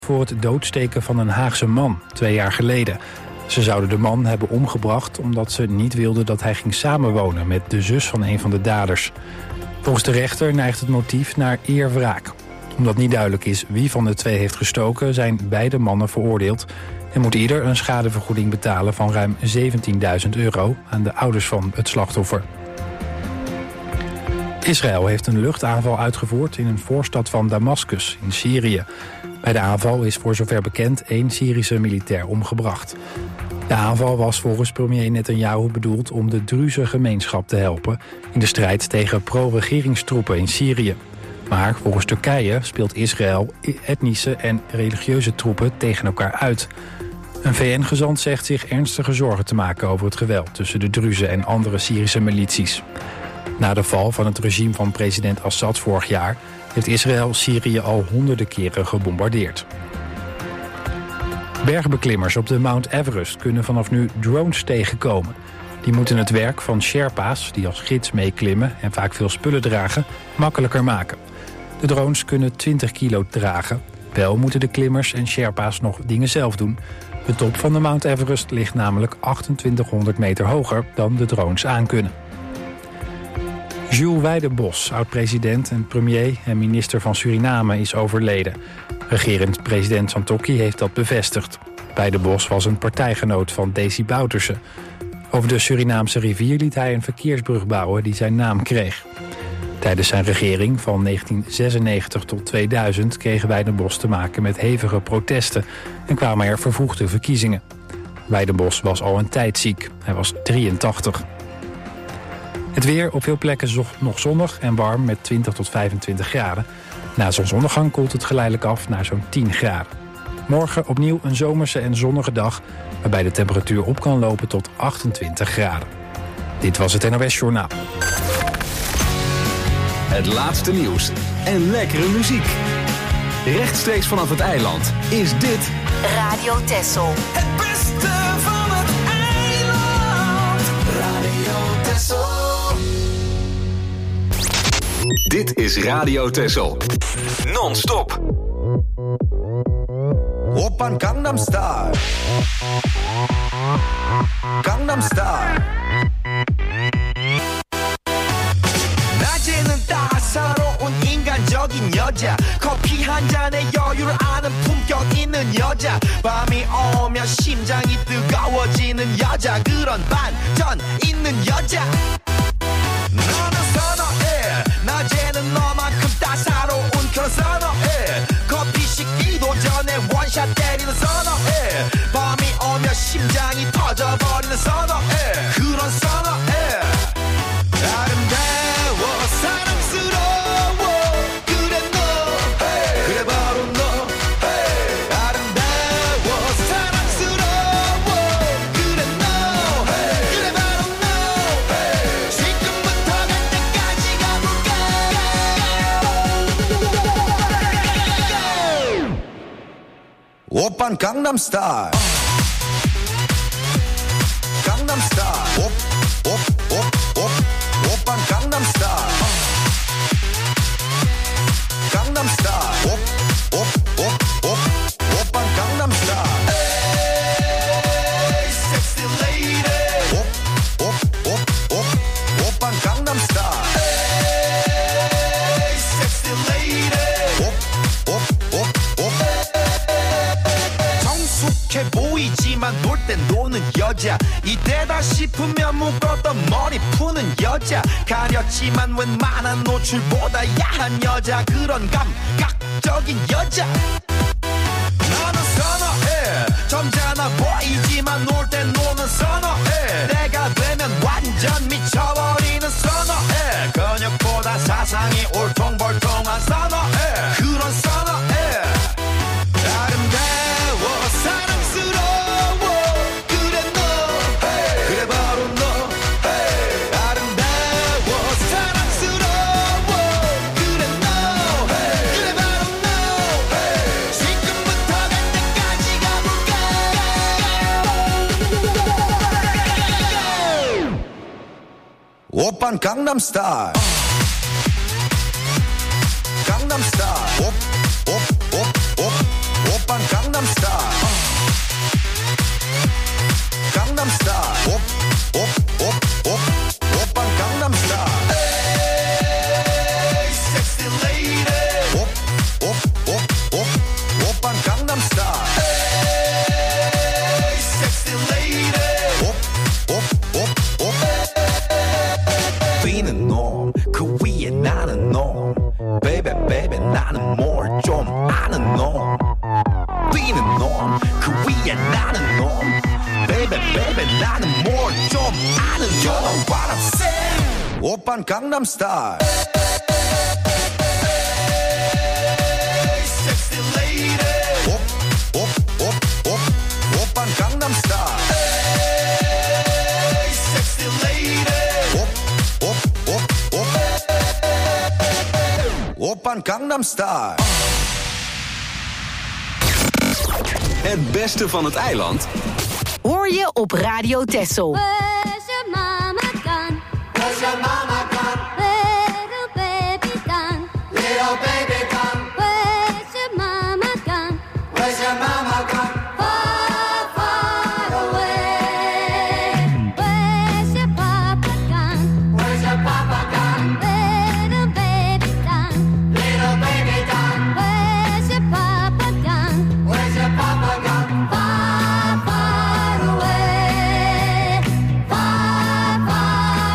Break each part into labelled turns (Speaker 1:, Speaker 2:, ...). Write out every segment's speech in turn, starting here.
Speaker 1: voor het doodsteken van een Haagse man 2 jaar geleden. Ze zouden de man hebben omgebracht omdat ze niet wilden dat hij ging samenwonen met de zus van een van de daders. Volgens de rechter neigt het motief naar eer-wraak. Omdat niet duidelijk is wie van de 2 heeft gestoken, zijn beide mannen veroordeeld en moet ieder een schadevergoeding betalen van ruim €17.000 aan de ouders van het slachtoffer. Israël heeft een luchtaanval uitgevoerd in een voorstad van Damascus in Syrië. Bij de aanval is voor zover bekend 1 Syrische militair omgebracht. De aanval was volgens premier Netanyahu bedoeld om de Druze gemeenschap te helpen in de strijd tegen pro-regeringstroepen in Syrië. Maar volgens Turkije speelt Israël etnische en religieuze troepen tegen elkaar uit. Een VN-gezant zegt zich ernstige zorgen te maken over het geweld tussen de Druzen en andere Syrische milities. Na de val van het regime van president Assad vorig jaar heeft Israël Syrië al honderden keren gebombardeerd. Bergbeklimmers op de Mount Everest kunnen vanaf nu drones tegenkomen. Die moeten het werk van Sherpa's, die als gids meeklimmen en vaak veel spullen dragen, makkelijker maken. De drones kunnen 20 kilo dragen. Wel moeten de klimmers en Sherpa's nog dingen zelf doen. De top van de Mount Everest ligt namelijk 2800 meter hoger dan de drones aankunnen. Jules Weidenbos, oud-president en premier en minister van Suriname, is overleden. Regerend president Santokki heeft dat bevestigd. Weidenbos was een partijgenoot van Desi Bouterse. Over de Surinaamse rivier liet hij een verkeersbrug bouwen die zijn naam kreeg. Tijdens zijn regering van 1996 tot 2000 kreeg Weidenbos te maken met hevige protesten en kwamen er vervroegde verkiezingen. Weidenbos was al een tijd ziek. Hij was 83. Het weer op veel plekken nog zonnig en warm met 20 tot 25 graden. Na zonsondergang koelt het geleidelijk af naar zo'n 10 graden. Morgen opnieuw een zomerse en zonnige dag, waarbij de temperatuur op kan lopen tot 28 graden. Dit was het NOS Journaal.
Speaker 2: Het laatste nieuws en lekkere muziek. Rechtstreeks vanaf het eiland is dit
Speaker 3: Radio Texel.
Speaker 4: Het beste van het eiland. Radio Texel.
Speaker 2: Dit is Radio Texel. Non-stop.
Speaker 4: Oppan Gangnam Style. Gangnam Style. 낮에는 따사로운 인간적인 여자 커피 한 잔에 여유를 아는 품격 있는 여자 밤이 오면 심장이 뜨거워지는 여자 그런 반전 있는 여자 너는 선호해 낮에는 너만큼 따사로운 그런 선호해 커피 식기도 전에 원샷 때리는 선호해 밤이 오면 심장이 터져버리는 선호해 그런 선호해 아름다워 사랑스러워 그래 너 hey. 그래 바로 너 hey. 아름다워 사랑스러워 그래 너 hey. 그래 바로 너 hey. 지금부터 갈 때까지 가볼까 오빤 강남 스타일 강남 스타일 오빤 강남 스타일 강남 스타일 오빤 강남 스타일 에이 섹시 레이디 오빤 강남 스타일 에이 섹시 레이디 정숙해 보이지만 놀 땐 노는 여자 이때다 싶으면 묶었던 머리 푸는 여자 가렸지만 웬만한 노출보다 야한 여자 그런 감각적인 여자 너는 선호해 점잖아 보이지만 놀 땐 노는 선호해 내가 되면 완전 미쳐버리는 선호해 근육보다 사상이 울퉁불퉁한 선호해 그런 선호해 아름다워 사랑스러워 그래 너 hey. 그래 바로 너 hey. 아름다워 사랑스러워 그래 너 hey. 그래 바로 너 hey. 지금부터 갈 때까지 가볼까 오빤 강남 스타일 강남 스타일 오빤
Speaker 5: Oppan Gangnam Style.
Speaker 4: Sexy lady.
Speaker 5: Oppan Gangnam Style.
Speaker 4: Sexy lady.
Speaker 5: Oppan Gangnam Style.
Speaker 2: Het beste van het eiland
Speaker 3: Hoor je op Radio Texel.
Speaker 6: Where's your mama gone?
Speaker 4: Where's your mama gone?
Speaker 6: Little baby gone.
Speaker 4: Little baby gone.
Speaker 6: Where's your mama gone?
Speaker 4: Where's your mama gone?
Speaker 6: Far, far away. Where's your papa gone?
Speaker 4: Where's your papa gone?
Speaker 6: Little baby gone.
Speaker 4: Little baby gone.
Speaker 6: Where's your papa gone?
Speaker 4: Where's your papa gone?
Speaker 6: Far, far away. Far, far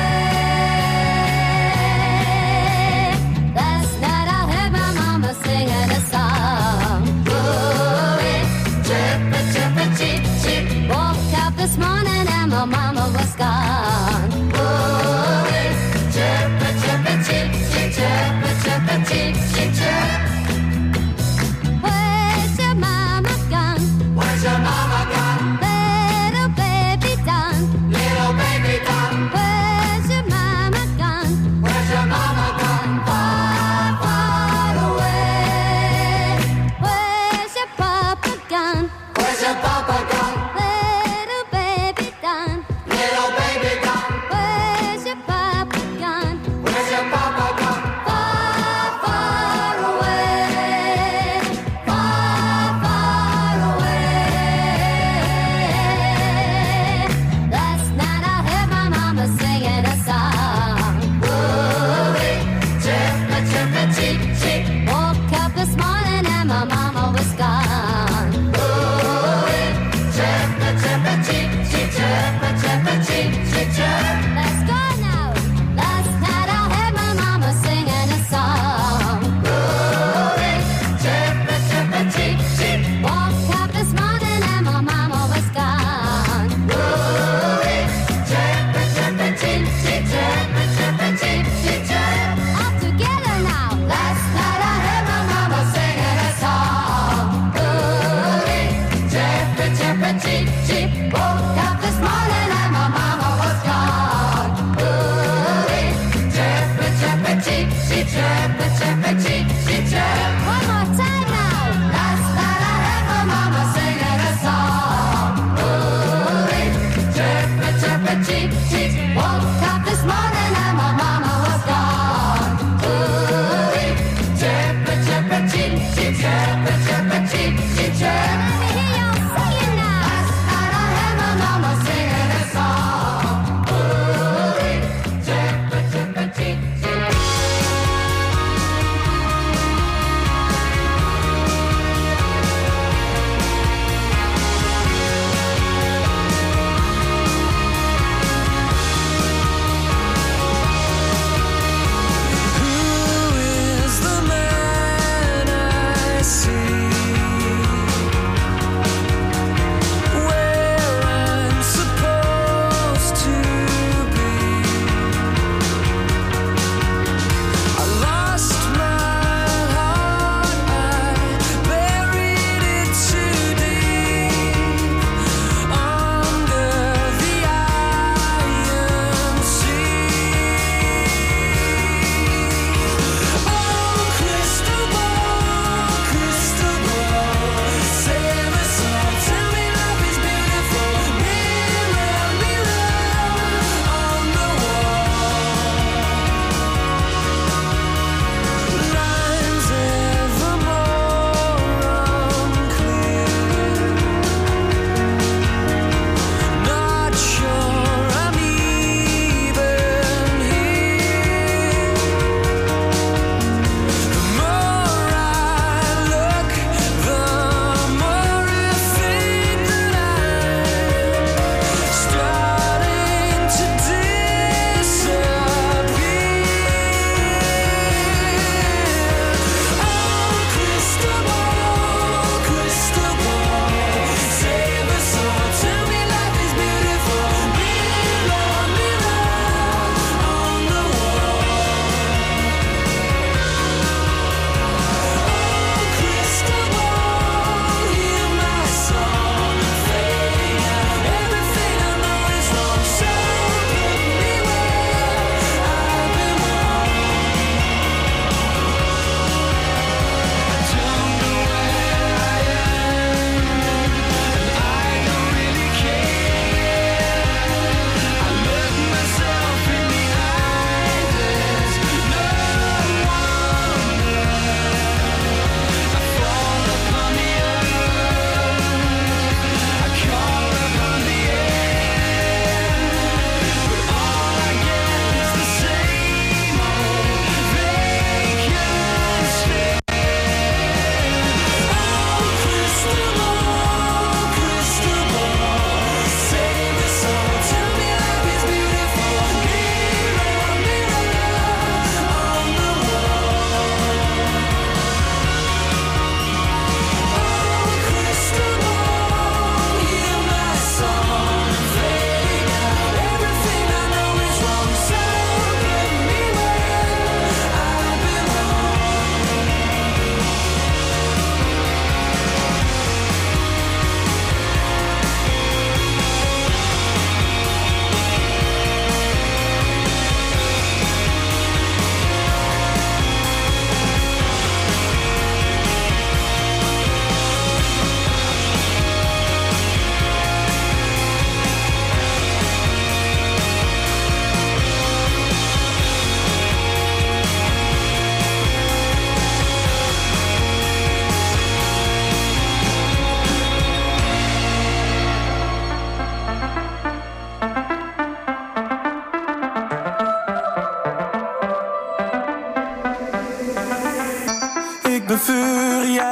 Speaker 6: away. Last night I heard my mama singing a song. Ooh-wee, chirp, cheep, cheep. Woke up this morning and my mama was gone. Ooh-wee, chirp, cheep, cheep, chirp, cheep, cheep, chirp. Where's your mama gone?
Speaker 4: Where's your mama gone?
Speaker 6: Little baby done.
Speaker 4: Little baby gone.
Speaker 6: Where's your mama gone?
Speaker 4: Where's your mama gone?
Speaker 6: Far, far away. Where's your papa gone?
Speaker 4: Where's your papa gone?
Speaker 6: Little baby done.
Speaker 4: Little baby gone.
Speaker 6: Where's your papa gone?
Speaker 4: Where's your papa gone?
Speaker 6: Far, far away. Far, far away. Last night I heard my mama singing a song. Ooh-wee, chirp, cheep, cheep. Woke up this morning and my mama was gone. Ooh-wee, chirp, cheep, cheep, chirp, cheep, cheep, chirp. Let's go now. Last night I heard my mama singing a song. Ooh-wee, chirp, cheep, cheep. Woke up this morning and my mama was gone. Ooh-wee, chirp, cheep, cheep, chirp, cheep, cheep, chirp. All together now. Last night I heard my mama singing a song. Ooh-wee, chirp, cheep, cheep. Woke up this morning and my mama was gone. Ooh-wee, chirp, cheep, cheep, chirp, cheep, cheep, chirp. One more time now. Last night I heard my mama singing a song. Ooh-wee, chirp, cheep, cheep. Woke up this morning and my mama was gone. Ooh-wee, chirp, cheep, cheep, chirp, cheep, cheep, chirp. Let me hear y'all singing now. Last night I heard my mama singing a song. Ooh-wee, chirp, cheep, cheep.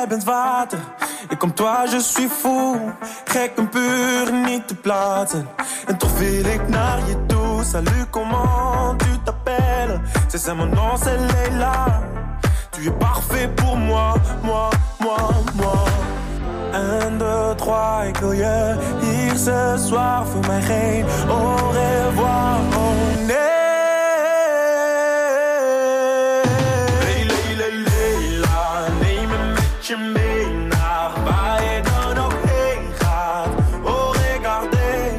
Speaker 7: bent water. Et comme toi je suis fou, gek en puur niet te plaatsen. En toch wil ik naar je toe. Salut, comment tu t'appelles? C'est mon nom, c'est Leila. Tu es parfait pour moi, moi, moi, moi. 1, 2, 3, ik wil je hier ce soir. Voor mij geen au revoir, oh nee. Leila, neem me met je mee naar waar je dan ook heen gaat. Oh, regardez.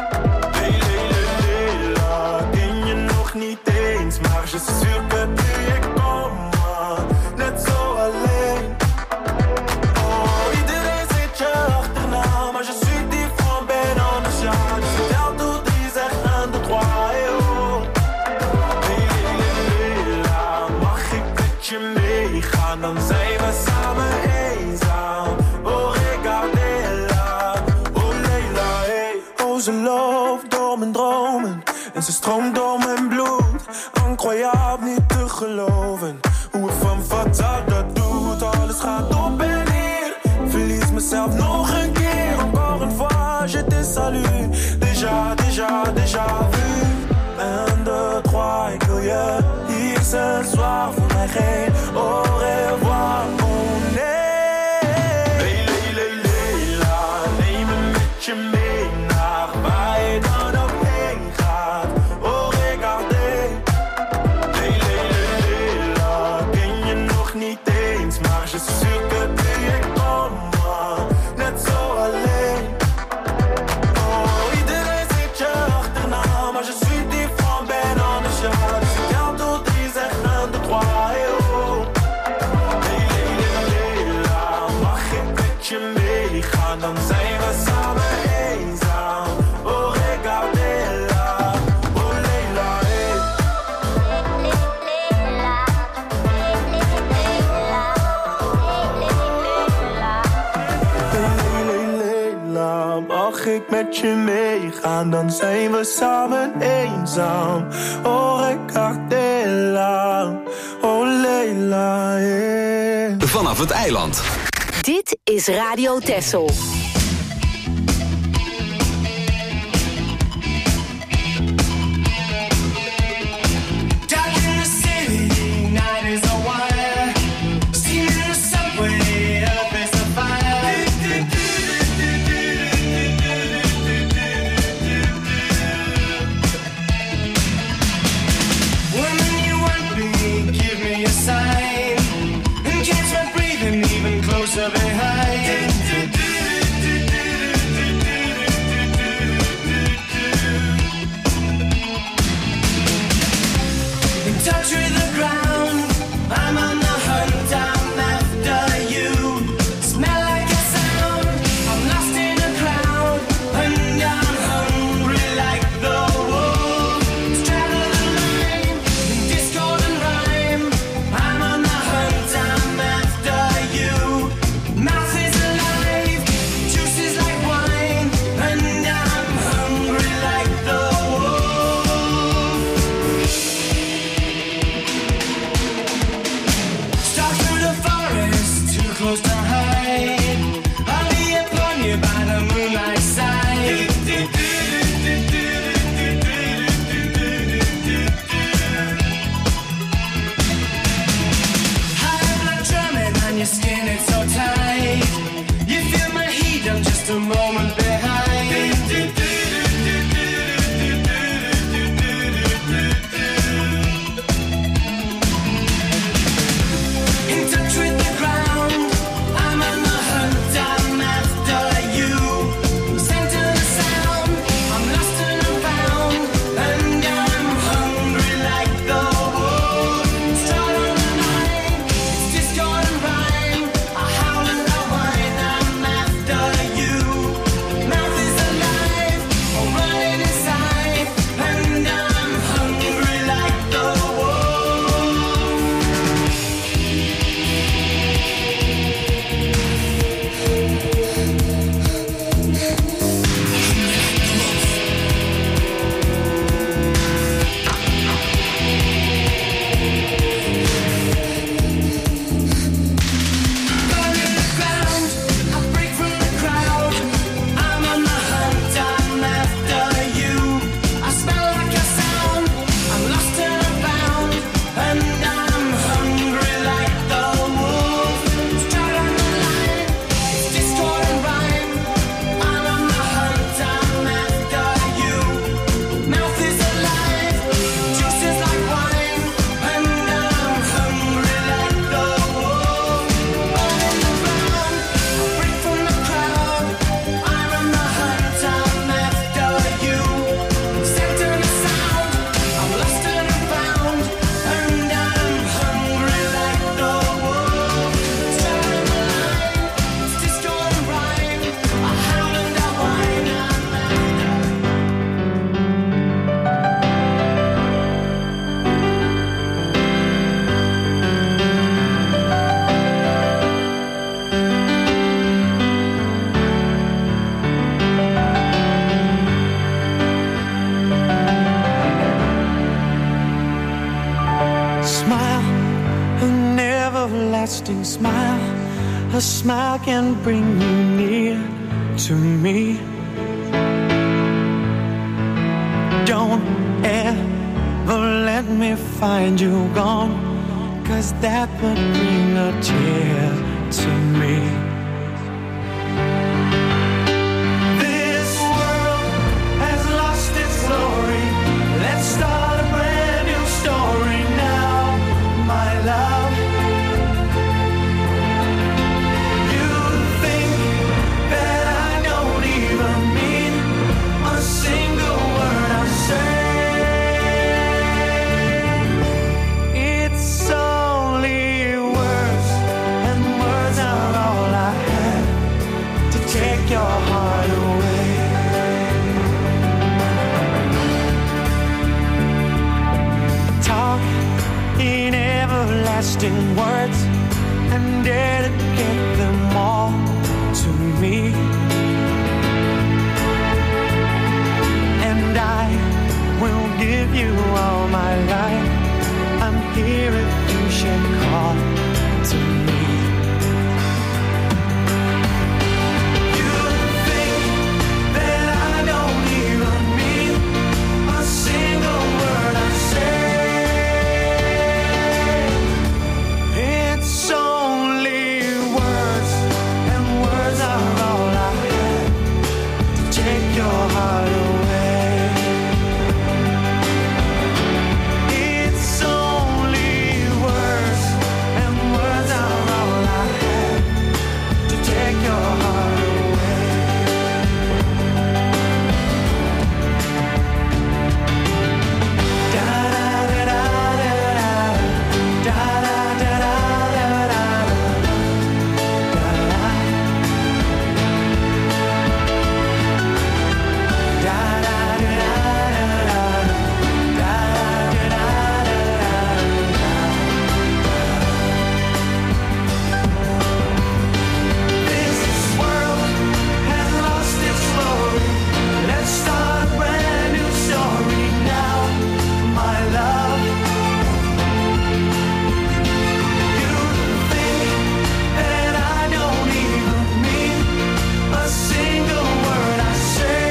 Speaker 7: Leila, ken je nog niet eens, maar je suis sûr que tu es comme moi, net zo alleen. Oh, iedereen zit je achterna, maar je suis différent, ben anders, ja. Dus vertel toe, die zegt 1, 2, 3, hey, oh. Leila, mag ik met je meegaan, dan zijn we samen eenzaam. Oh, regardez-la, oh Leila, hey. Oh, ze loopt door mijn dromen en ze stroomt door mijn bloed. Incroyable, niet te geloven hoe het van fatal dat doet. Alles gaat op en neer, verlies mezelf nog een keer. Encore une fois, je te salue. Déjà vu. 1, 2, 3, ik wil je hier ce soir. Voor mij geen au revoir, oh nee. Leila, neem me met je mee naar waar je dan ook heen gaat. Oh, regardez. Leila, ken je nog niet eens, maar je suis sûr que tu es comme moi, net zo alleen. Oh, iedereen zit je achterna, maar je suis différent, ben anders, ja. Dus vertel toe, die zegt 1, 2, 3, hey, oh. Leila, mag ik met je meegaan, dan zijn we samen eenzaam. Oh, regardez-la, oh Leila, hey. Leila, mag ik met je meegaan, dan zijn we samen eenzaam. Oh, regardez-la, oh Leila, hey.
Speaker 2: Vanaf het eiland.
Speaker 3: Dit is Radio Texel.
Speaker 7: Closer behind. A smile can bring you near to me. Don't ever let me find you gone, 'cause that would bring a tear to me. This world has lost its glory. Let's start a brand new story now, my love. You think that I don't even mean a single word I say. It's only words, and words are all I have to take your heart away. Talk in everlasting words and dedicate them all to me. And I will give you all my life. I'm here if you should call to me. You think that I don't even mean a single word I say. It's only words, and words are all I have to take your heart away. It's only words, and words are all I have to take your heart away. Da da da da da da da da da This world has lost its glory. Let's start a brand new story now, my love. You think that I don't even mean a single word I say.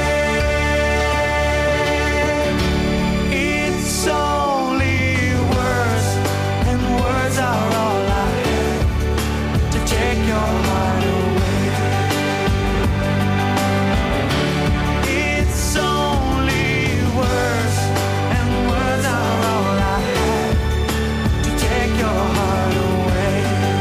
Speaker 7: It's only words, and words are all I have to take your heart away. It's only words, and words are all I have to take your heart away.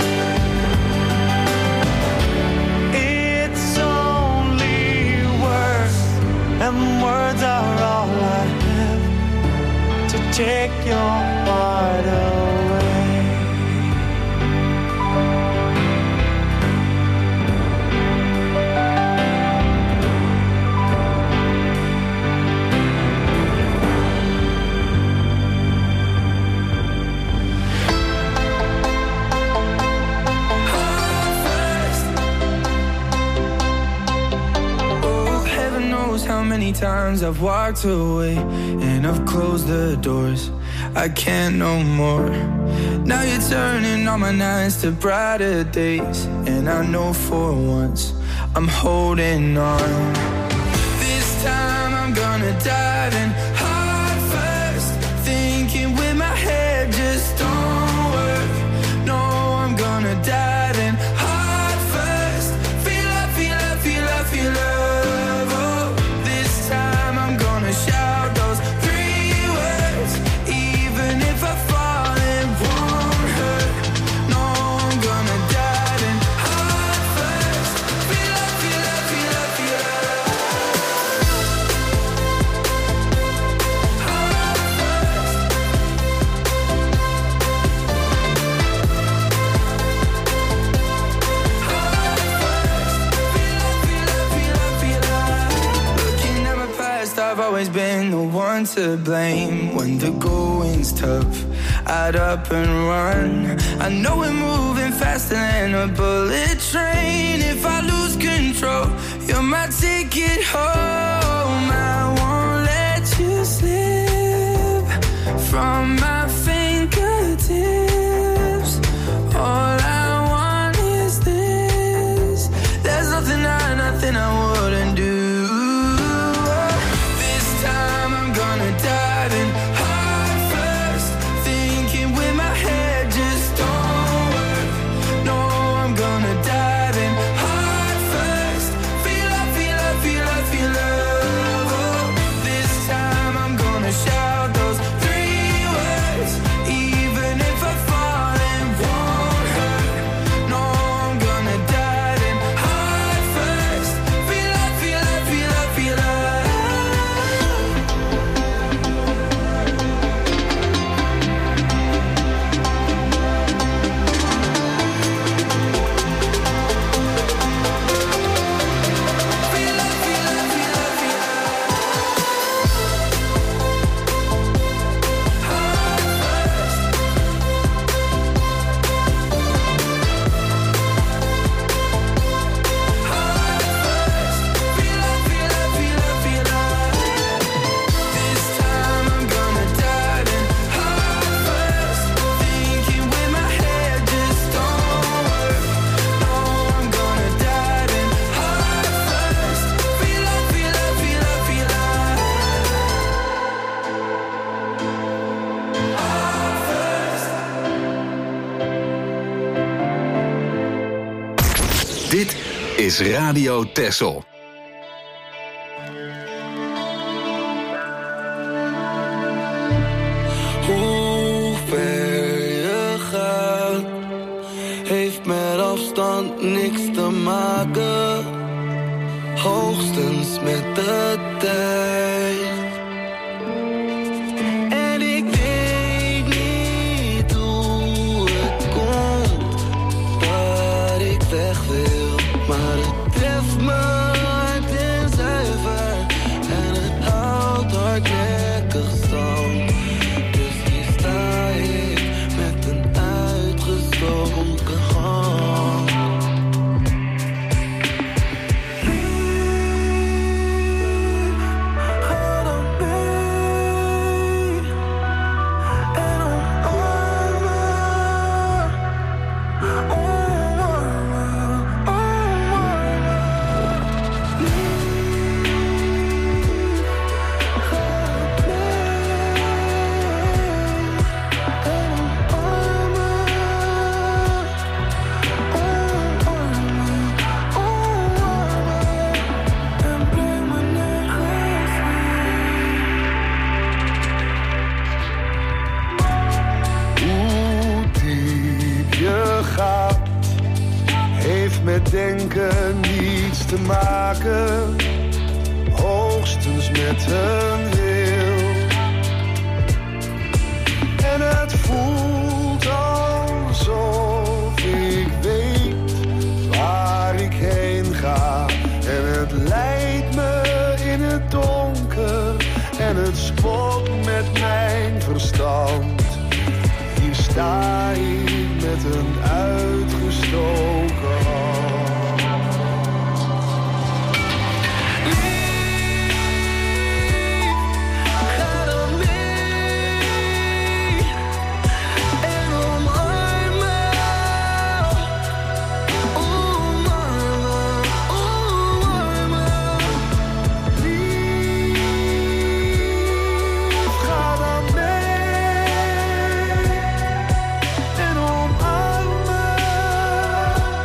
Speaker 7: It's only words, and words are all I have to take your heart away.
Speaker 8: Oh, heaven knows how many times I've walked away and I've closed the doors. I can't no more. Now you're turning all my nights to brighter days, and I know for once I'm holding on. This time I'm gonna dive in heart first, thinking with my head just don't work. No, I'm gonna dive in heart first. Feel love, feel love, feel love, feel love. Oh, this time I'm gonna shout those 3 words, even if I fall, it won't hurt. No, I'm gonna dive in heart first. Feel love, feel love, feel love, feel love. Heart first. Looking at my past, I've always been the one to blame. When the going's tough, I'd up and run. I know we're moving faster than a bullet train. If I lose control, you're my ticket home. I won't let you slip from my fingertips. All I want is this.
Speaker 2: is Radio Texel.
Speaker 8: Hoe ver je gaat, heeft met afstand niks te maken. Hoogstens met de tijd. En ik weet niet hoe het komt dat ik weg wil. Maar het treft me hard en zuiver. En het houdt hardnekkig stand. Dus hier sta ik met een uitgestoken hand. Ga dan mee en omarm me.
Speaker 9: Hoe diep je gaat, heeft met denken niets te maken. Hoogstens met een wil. En het voelt alsof ik weet waar ik heen ga. En het leidt me in het donker. En het spot met mijn verstand. Hier sta ik met een uitgestoken hand.
Speaker 8: Ga dan mee en omarm me. Omarm me, omarm me.
Speaker 9: Lief, ga dan mee en omarm me.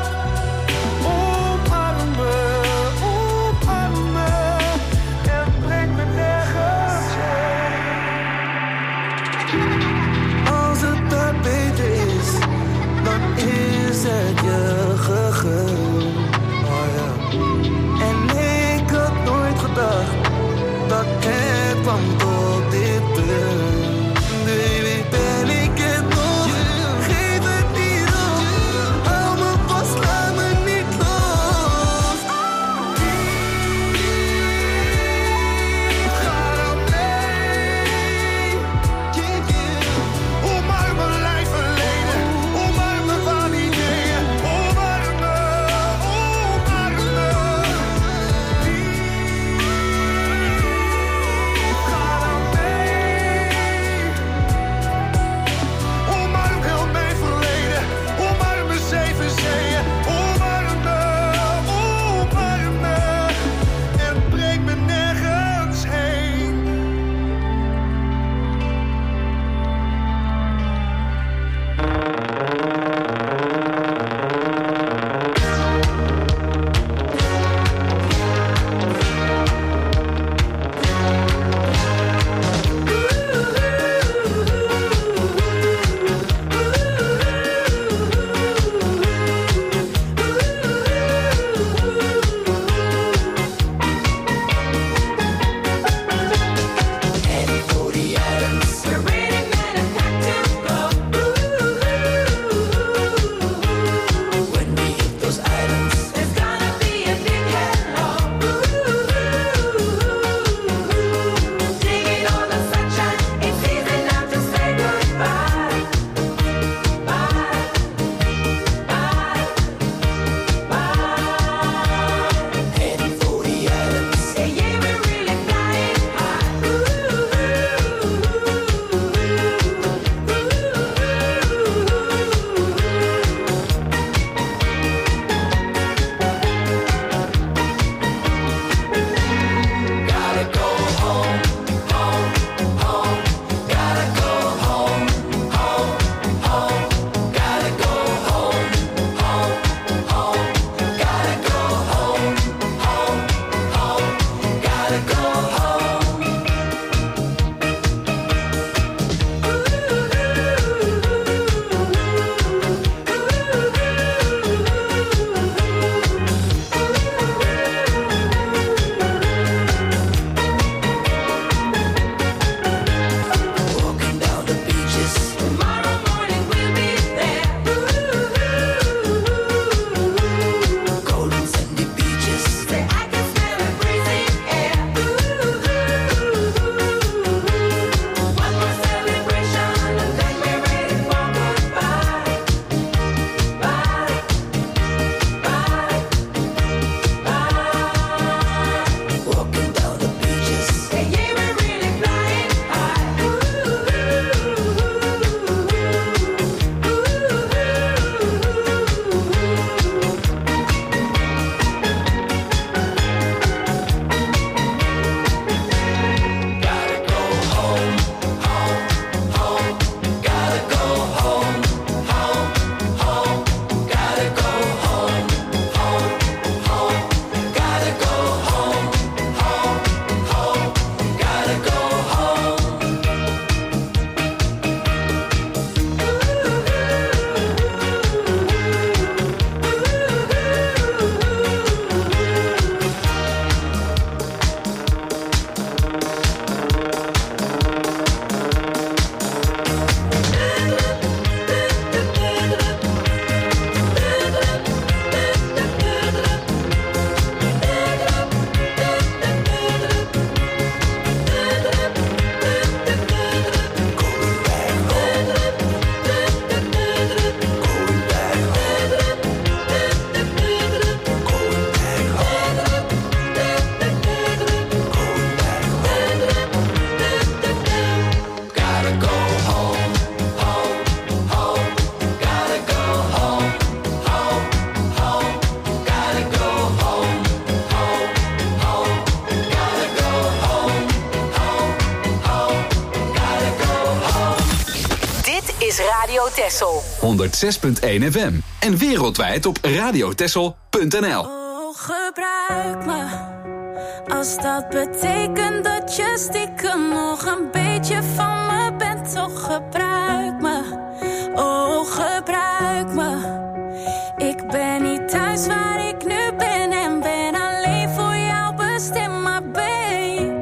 Speaker 3: Texel.
Speaker 2: 106.1 FM. En wereldwijd op radiotexel.nl.
Speaker 10: Oh, gebruik me. Als dat betekent dat je stiekem nog een beetje van me bent, toch gebruik me. Oh, gebruik me. Ik ben niet thuis waar ik nu ben en ben alleen voor jou bestemd, maar babe.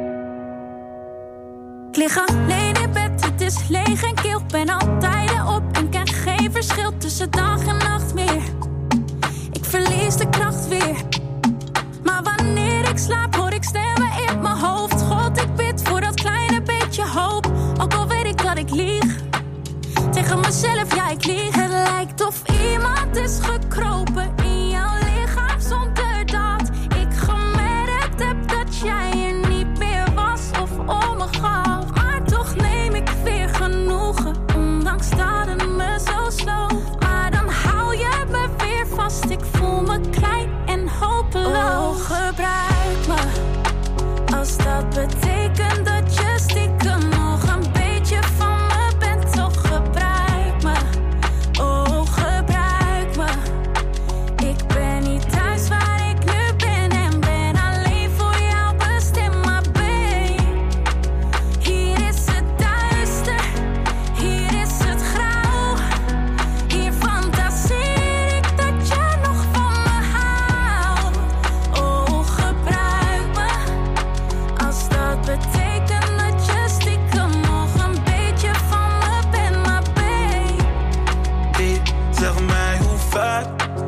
Speaker 10: Ik lig alleen in bed, het is leeg en kil. Ben altijd op en ken geen verschil tussen dag en nacht meer. Ik verlies de kracht weer. Maar wanneer ik slaap hoor ik stemmen in mijn hoofd. God, ik bid voor dat kleine beetje hoop. Ook al weet ik dat ik lieg. Tegen mezelf, ja ik lieg. Het lijkt of iemand is gekropen in jouw lichaam zonder dat ik gemerkt heb dat jij er niet meer was of om me gaf. Maar toch neem ik weer genoegen, ondanks dat het me zo sloot. Maar dan hou je me weer vast, ik voel me klein en hopeloos. Oh, gebruik me, als dat betekent dat je stiekem nog een beetje van me bent, toch gebruik me. Oh, gebruik me. Ik ben niet thuis waar ik nu ben en ben alleen voor jou bestemd, maar babe. Hier is het duister, hier is het grauw. Hier fantaseer ik dat je nog van me houdt. Oh, gebruik me, als dat betekent dat je stiekem nog een beetje van me bent, maar babe.
Speaker 8: Hey, zeg mij hoe vaak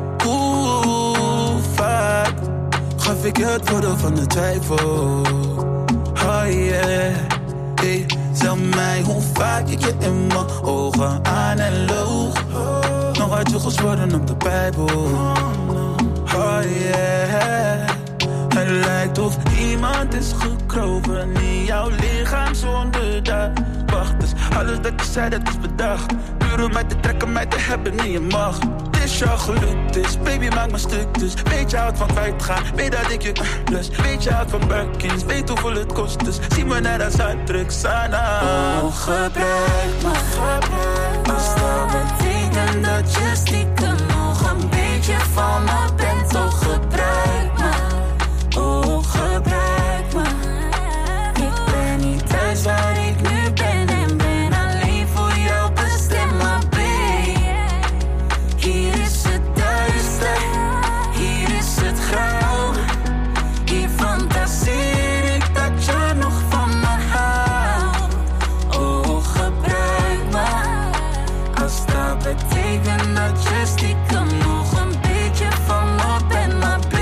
Speaker 8: gaf ik je het voordeel van de twijfel. Oh yeah. Hey, zeg mij hoe vaak ik je in mijn ogen aan en loog. Nog uit je gezworen op de Bijbel. Oh yeah. Het lijkt of iemand is gekropen in jouw lichaam zonder dat. Wacht, dus alles dat je zei, dat is bedacht. Puur om mij te trekken, mij te hebben in je macht. Het is jou gelukt, dus baby maak me stuk. Dus weet je houdt van kwijtgaan, weet dat ik je lust. Weet je houdt van Birkins, weet hoeveel het kost. Dus zie me net als Sana.
Speaker 10: Oh, gebruik me, als dat betekent dat je stiekem nog een beetje van me bent, toch gebruik me. Oh, gebruik me. Ik ben niet thuis waar ik nu ben en ben alleen voor jou bestemd, maar babe. Hier is het duister, hier is het grauw. Hier fantaseer ik dat je nog van me houdt. Oh, gebruik me, als dat betekent dat je stiekem nog een beetje van me bent, maar babe.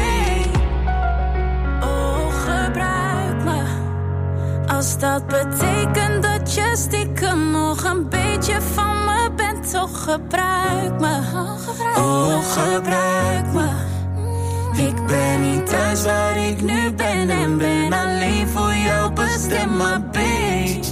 Speaker 10: Als dat betekent dat je stiekem nog een beetje van me bent, toch gebruik me. Oh, gebruik me. Ik ben niet thuis waar ik nu ben en ben alleen voor jou bestemd, maar babe.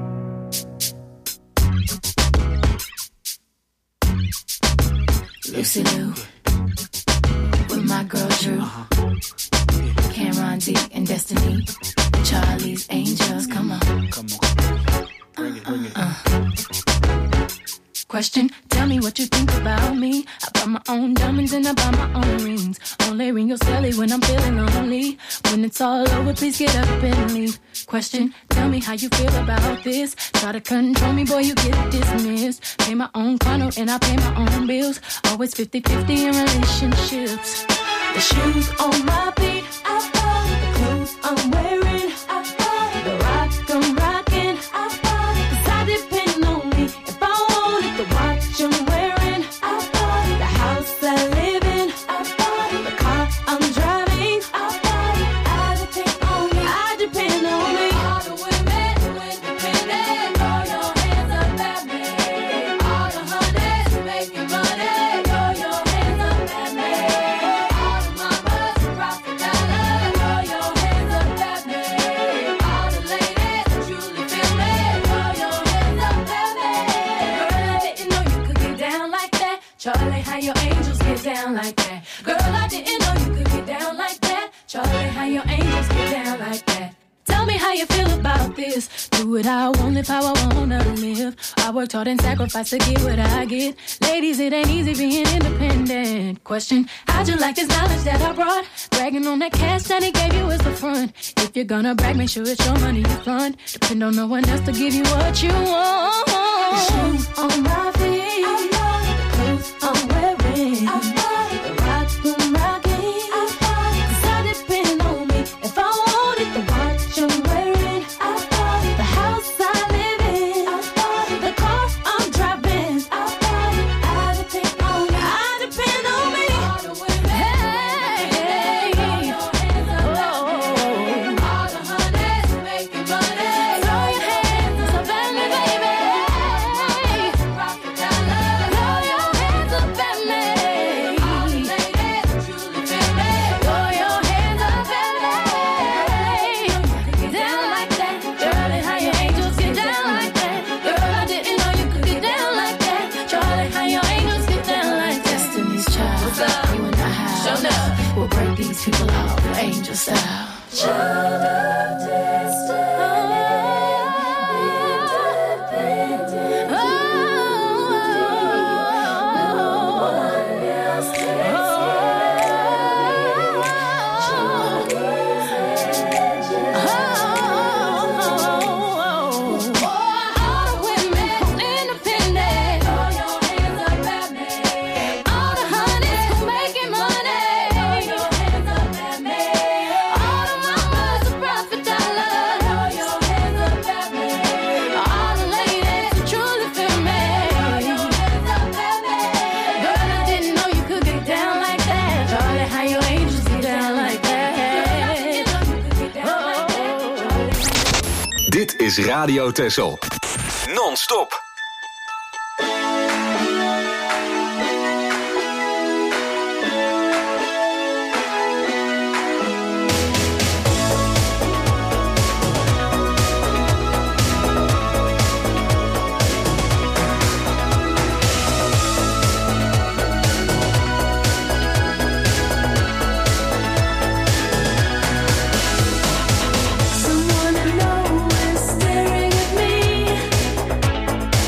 Speaker 11: Lucy Lou, with my girl Drew, Cameron D and Destiny, Charlie's Angels, come on. Bring it. Question, tell me what you think about me. I buy my own diamonds and I buy my own rings. Only ring your celly when I'm feeling lonely. When it's all over, please get up and leave. Question, tell me how you feel about this. Try to control me, boy, you get dismissed. Pay my own condo and I pay my own bills. Always 50-50 in relationships. The shoes on my feet, I bought it. The clothes I'm wearing, I bought it. The rock I'm rocking, I bought it. 'Cause I depend on me if I want it. The watch I'm wearing, I bought it. The house I live in, I bought it. The car I'm driving, I bought it. I depend on me, I depend on me. All the women who independent, throw your hands up at me. All the honeys who making money, throw your hands up at me. All the mamas who rockin' dollar, throw your hands up at me. All the ladies who truly feel me, throw your hands up at me. Girl, I didn't know you could get down like that. Charlie, how your angels get down like that. Girl, I didn't know you could get down like that. Charlie, how your angels get down like that. Tell me how you feel about this. Do do what I want, live how I wanna live. I worked hard and sacrificed to get what I get. Ladies, it ain't easy being independent. Question, how'd you like this knowledge that I brought? Bragging on that cash that he gave you is the front. If you're gonna brag, make sure it's your money you fund. Depend on no one else to give you what you want. Shoes on my feet, clothes I'm wearing, the rock I'm rocking, 'cause I depend on me. If I want it, the watch I'm wearing, the house I live in, the car I'm driving, I depend on me. I depend on me. Hey, all the honeys making money. Throw your hands up at me, baby. Rock the dollar. Throw your hands up at me. All the ladies truly feel me. Throw your hands up at me. Get down like that, Charlie. How your angels get down like that, girl? I didn't know you could get down like that, Charlie. How your angels get down like that. Destiny's Child. What's up? You and I have. Show up. We'll break these people out, angel style. Child of destiny, independent. No one else takes all the women independent. Throw your hands up at me. All the honeys who making money. Throw your hands up at me. All the mamas who profit dollar. Throw your hands up at me. All the ladies who truly feel me. Throw your hands up at me. Girl, I didn't know you could get down like that, Charlie. How your angels get down like that.
Speaker 2: Dit is Radio Texel. Non-stop.
Speaker 6: Someone I know is staring at me.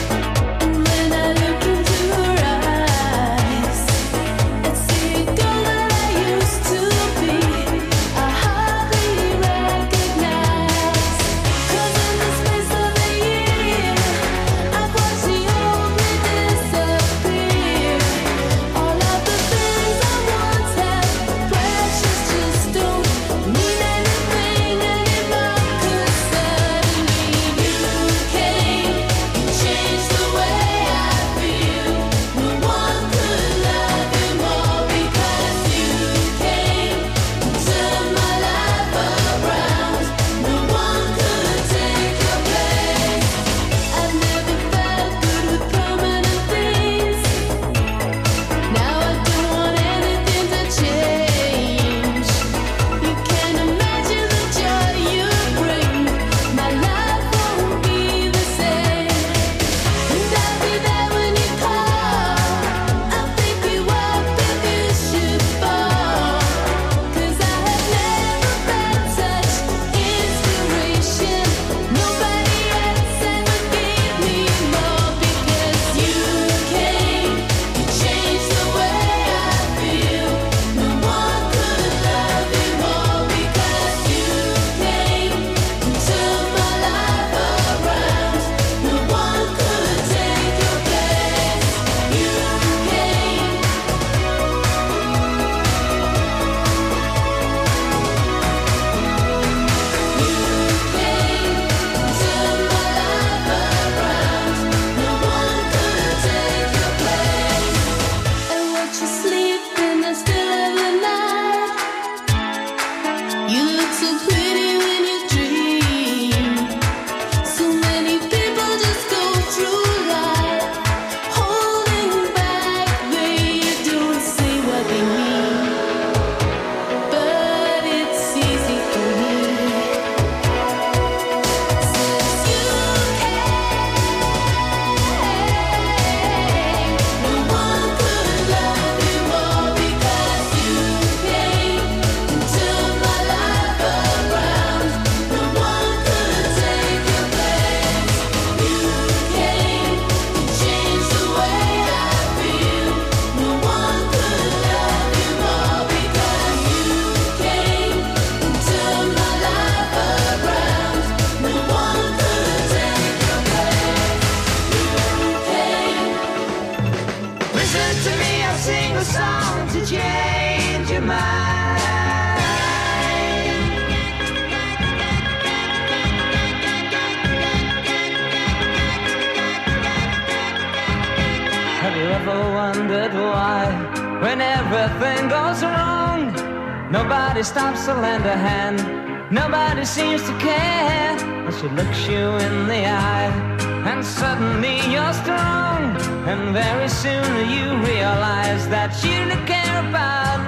Speaker 12: when everything goes wrong. Nobody stops to lend a hand. Nobody seems to care. But she looks you in the eye, and suddenly you're strong. And very soon you realize that you don't care about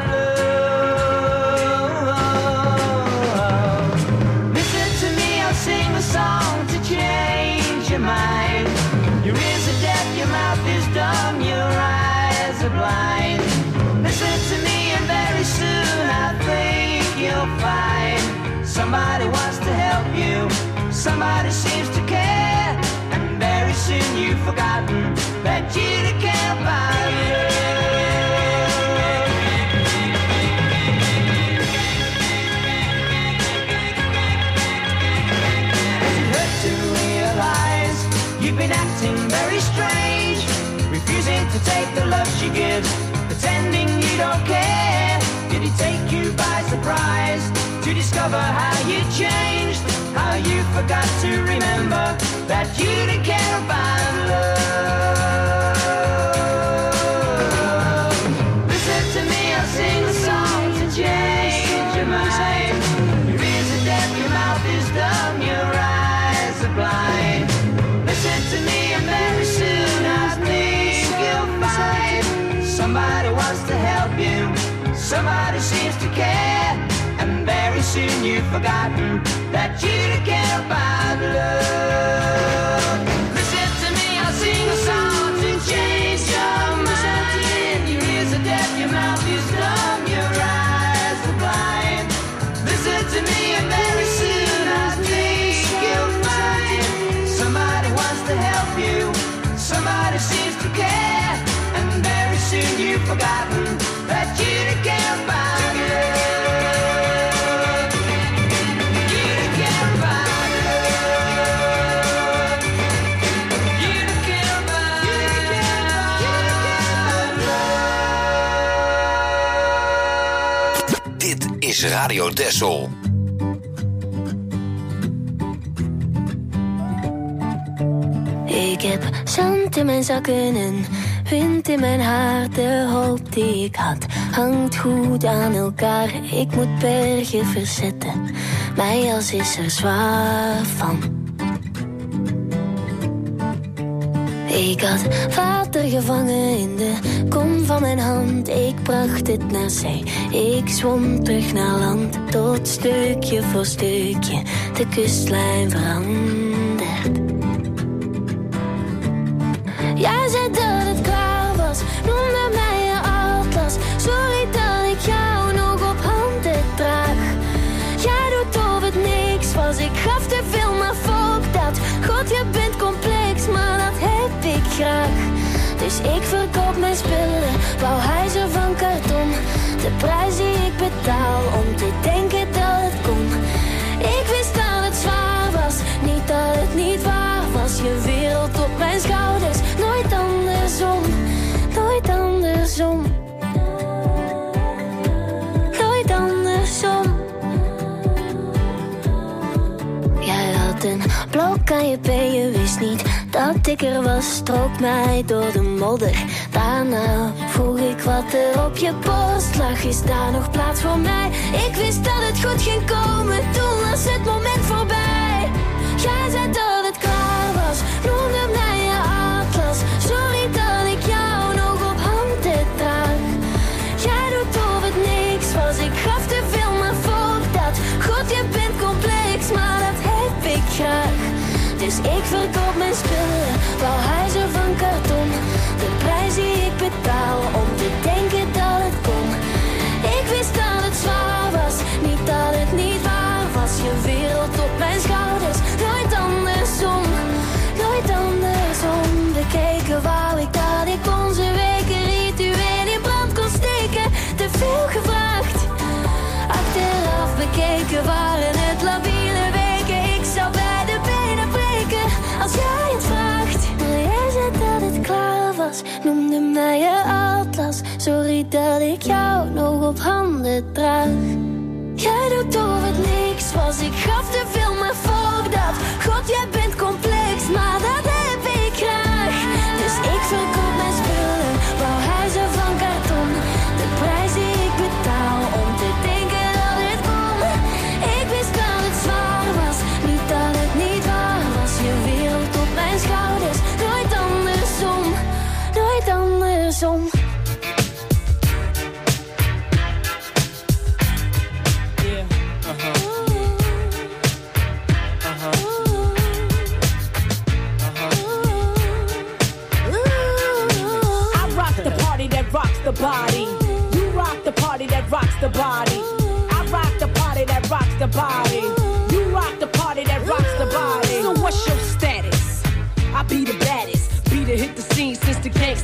Speaker 12: love. Listen to me, I'll sing a song to change your mind. Your ears are deaf, your mouth is dumb, your eyes are blind. Listen to me and very soon I think you'll find somebody wants to help you, somebody seems to care, and very soon you've forgotten that you don't care about love. It hurts to realize you've been acting very strange, refusing to take the love she gives, pretending you don't care. Did it take you by surprise to discover how you changed, how you forgot to remember that you didn't care about love? Listen to me, I'll sing a song to change your mind. Your ears are deaf, your mouth is dumb, your eyes are blind. Listen to me and very soon I think you'll find somebody wants to help you, somebody seems to care, and very soon you've forgotten that you don't care about love. Listen to me, I'll sing a song to change your mind. Your ears are deaf, your mouth is dumb, your eyes are blind. Listen to me and very soon I think you'll find somebody wants to help you, somebody seems to care, and very soon you've forgotten that you don't care about love. You don't care about love. You don't care about
Speaker 2: love. Dit is Radio Texel.
Speaker 13: Ik heb zand in mijn zakken en wind in mijn haar. De hoop die ik had hangt goed aan elkaar. Ik moet bergen verzetten, mijn jas is er zwaar van. Ik had water gevangen in de kom van mijn hand. Ik bracht het naar zee, ik zwom terug naar land. Tot stukje voor stukje de kustlijn verandert. Jij zei dat het klaar was, noemde mij je atlas. Sorry dat ik jou nog op handen draag. Jij doet of het niks was, ik gaf te veel, maar fuck dat. God, je bent complex, maar dat heb ik graag. Dus ik verkoop mijn spullen, bouw huizen van karton. De prijs die ik betaal om te denken dat het kon. Ik wist dat het zwaar was, niet dat het niet waar was. Je wereld op mijn schouders, nooit andersom, nooit andersom. Nooit andersom. Jij had een blok aan je been, je wist niet dat ik er was. Strook mij door de modder, daarna vroeg ik wat er op je borst lag. Is daar nog plaats voor mij? Ik wist dat het goed ging komen, toen was het moment voorbij. Jij zei dat het klaar was, noemde mij je atlas. Sorry dat ik jou nog op handen draag. Jij doet of het niks was, ik gaf te veel, maar fuck dat. God, je bent complex, maar dat heb ik graag. Dus ik verkoop mijn spullen, bouw huizen van karton. De prijs die ik betaal om te denken dat het kon. Ik wist dat het zwaar was, niet dat het niet waar was. Je wereld op mijn schouders, nooit andersom, nooit andersom. Bekeken wou ik dat ik onze weken ritueel in brand kon steken. Te veel gevraagd, achteraf bekeken waren het labiele weken. Ik zou bij de benen breken als jij het vraagt. Maar jij zei dat het klaar was, noemde mij je atlas. Sorry dat ik jou nog op handen draag. Jij doet of het niks was, ik gaf te veel, maar fuck dat. God, jij bent complex, maar dat heb ik graag. Dus ik verkoop mijn spullen, bouw huizen van karton.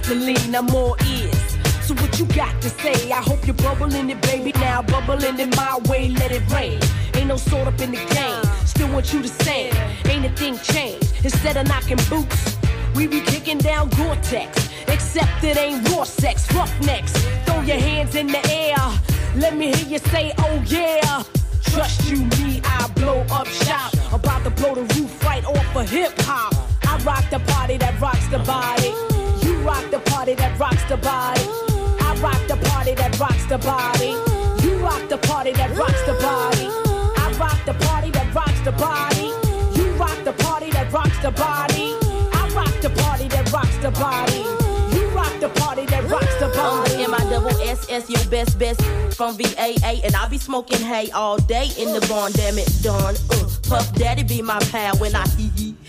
Speaker 14: gasoline, I'm all ears. So what you got to say? I hope you're bubbling it, baby. Now bubbling it my way, let it rain. Ain't no sort up in the game. Still want you to sing. Ain't a thing changed. Instead of knocking boots, we be kicking down Gore-Tex. Except it ain't raw sex, roughnecks. Throw your hands in the air. Let me hear you say, oh yeah. Trust you, me, I blow up shop. About to blow the roof right off of hip-hop. I rock the party that rocks the body. You rock the party that rocks the body. I rock the party that rocks the body. You rock the party that rocks the body. I rock the party that rocks the body. You rock the party that rocks the body. I rock the party that rocks the body. You rock the party that rocks the body.
Speaker 15: M-I-double-S-S, your best from VAA. And I be smoking hay all day in the barn, damn it, darn. Puff Daddy be my pal when I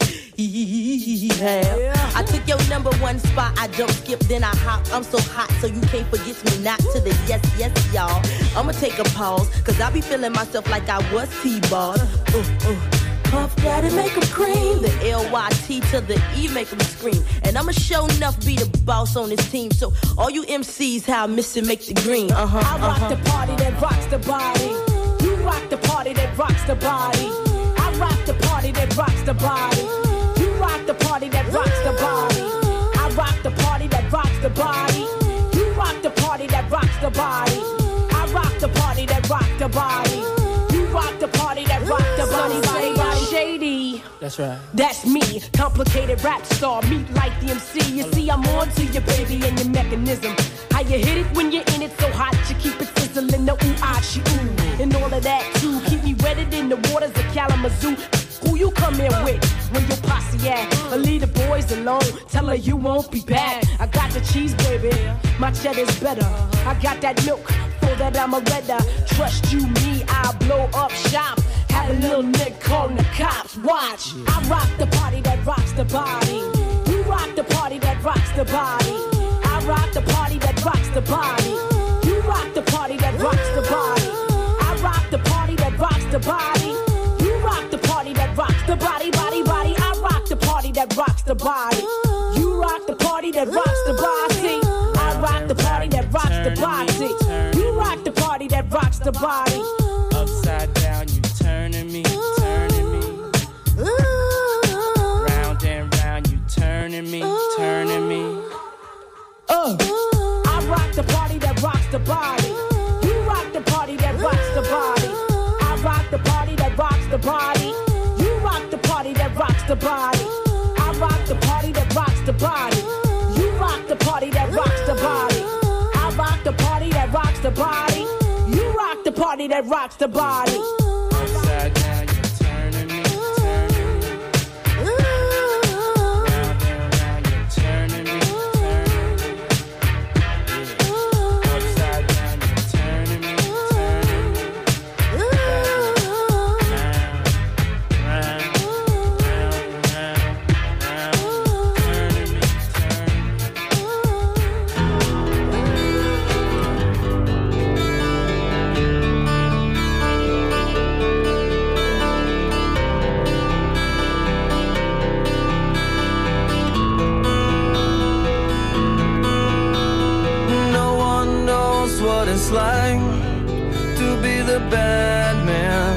Speaker 15: I took your number one spot, I jump, skip, then I hop. I'm so hot, so you can't forget me not to the yes, y'all. I'ma take a pause, cause I be feeling myself like I was T-ball. Puff Daddy make 'em cream. The L-Y-T to the E make 'em scream. And I'ma show enough be the boss on this team. So all you MCs, how I miss it, make the green.
Speaker 14: I rock the party that rocks the body. You rock the party that rocks the body. I rock the party that rocks the body. You rock the party that rocks the body. I rock the party that rocks the body. You rock the party that rocks the body. I rock the party that rocks the body. You rock the party that rocks the body. Shady.
Speaker 16: That's right.
Speaker 14: That's me, complicated rap star, meet like the MC. You see, I'm on to your baby and your mechanism. How you hit it when you're in it so hot, you keep it sizzling, the ooh-ah-she-ooh. And all of that too, keep me wetted in the waters of Kalamazoo. Who you come in with, when your posse at? Or leave the boys alone, tell her you won't be back. I got the cheese, baby, my cheddar's better. I got that milk, for that I'm a redder. Trust you, me, I'll blow up shop. Have a little nick calling the cops, watch. I rock the party that rocks the body. You rock the party that rocks the body. I rock the party that rocks the body. You rock the party that rocks the body. I rock the party that rocks the body. You rock the party that rocks the body, body, body. I rock the party that rocks the body. You rock the party that rocks the body. I rock the party that rocks the body. You rock the party that rocks the body.
Speaker 16: Upside down, you turning me, turning me. Round and round, you turning me, turning me.
Speaker 14: I rock the party that rocks the body. You rock the party that rocks the body. I rock the party that rocks the body. You rock the party that rocks the body. I rock the party that rocks the body. You rock the party that rocks the body. I rock the party that rocks the body. You rock the party that rocks the body.
Speaker 16: Upside down, you're turning me, turning me. Round and round, you're turning me, turning me. Yeah. Upside down, you're turning me, turning me. Round, turning me, turning me.
Speaker 17: What it's like to be the bad man,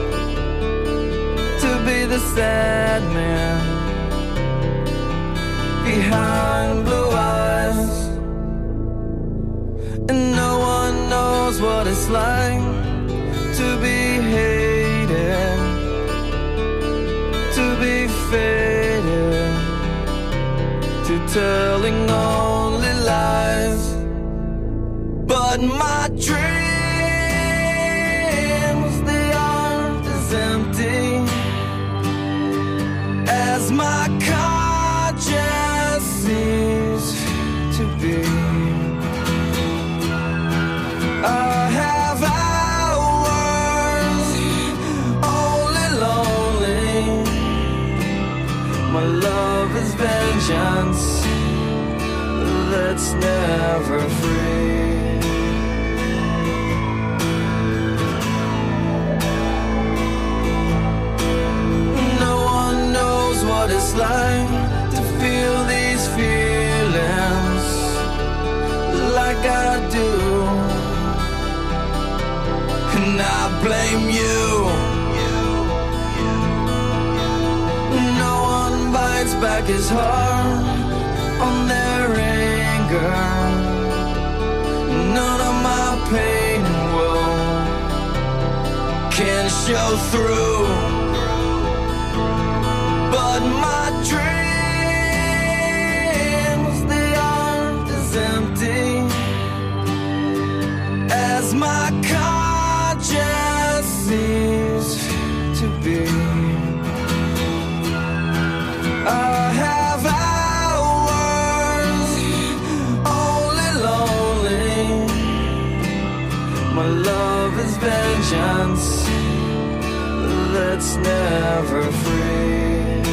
Speaker 17: to be the sad man behind blue eyes, and no one knows what it's like to be hated, to be faded, to telling only lies. But my dreams, they aren't as empty as my conscience seems to be. I have hours only lonely. My love is vengeance that's never free. What it's like to feel these feelings blame you. No one bites back his heart on their anger. None of my pain will can show through. But my dreams, they aren't as empty as my conscience seems to be. I have hours only lonely. My love is vengeance that's never free.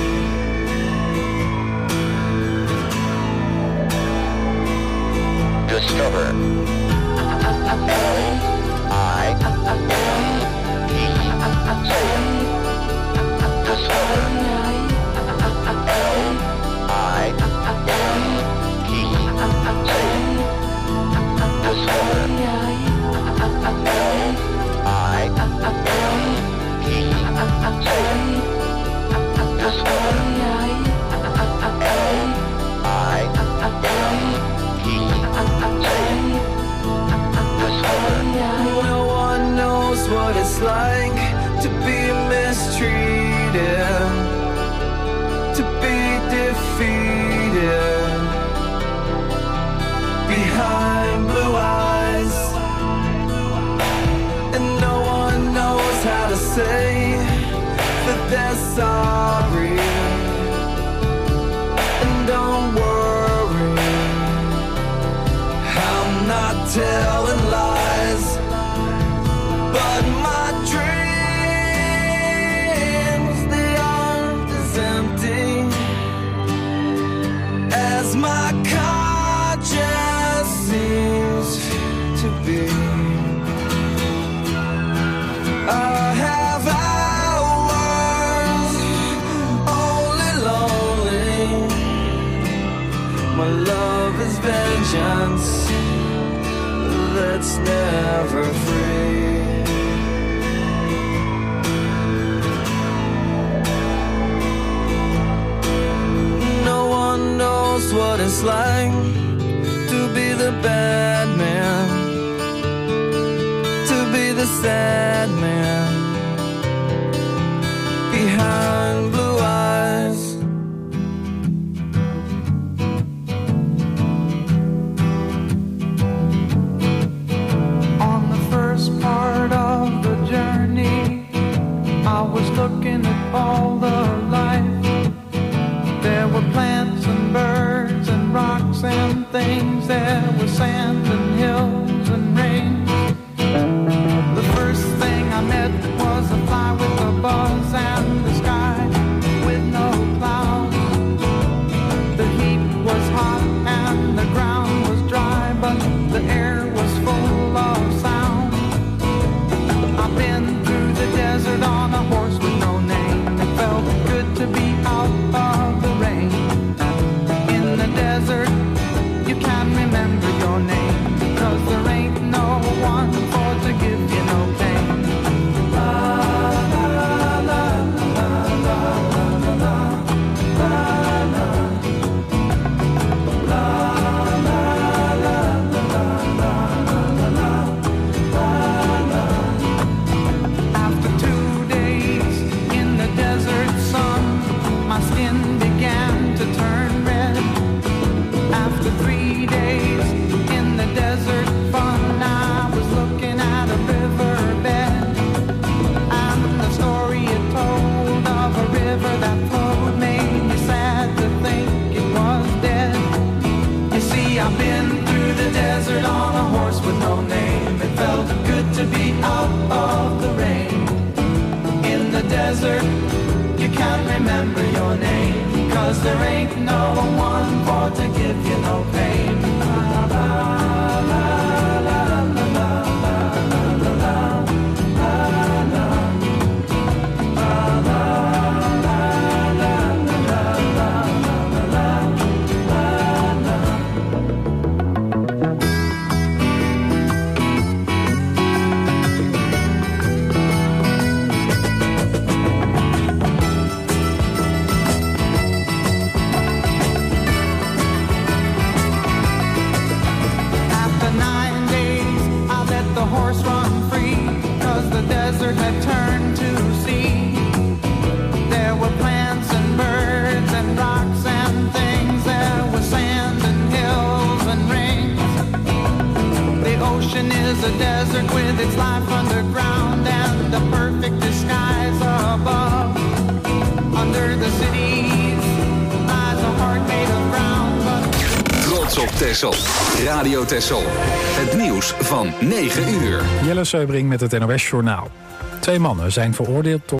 Speaker 18: Discover
Speaker 17: No one knows what it's like to be mistreated, to be defeated behind blue eyes, and no one knows how to say that they're sorry. And don't worry, I'm not telling lies, but my dreams, they aren't as empty as my conscience seems to be. I have hours only lonely. My love is vengeance that's never free. No one knows what it's like to be the bad man, to be the sad man behind blue eyes.
Speaker 8: Part of the journey, I was looking at all the life. There were plants and birds and rocks and things. There was sand and hills and rain. The first thing I met was a fly with a buzz and the sky with no clouds. The heat was hot and the ground was dry, but the air was full of sound. I've been through the desert on a horse with no name. It felt good to be out of the rain. In the desert, you can't remember your name, because there ain't no one for to give you no pain. La la la la la la la la la la. La la la la la la la. After 2 days in the desert sun, my skin began to turn red. After 3 days in the desert fun, I was looking at a riverbed, and the story it told of a river that flowed made me sad to think it was dead. You see, I've been through the desert on a horse with no name. It felt good to be out of the rain. In the desert, you can't remember your name, 'cause there ain't no one for to give you no pain. La la la la la la la la la la la. La la la la la la la la.
Speaker 18: it's life underground and the perfect disguise above. Under the cities lies a heart made of brown.
Speaker 2: Trots op Texel. Radio Texel. Het nieuws van 9 uur.
Speaker 1: Jelle Seubring met het NOS Journaal. 2 mannen zijn veroordeeld tot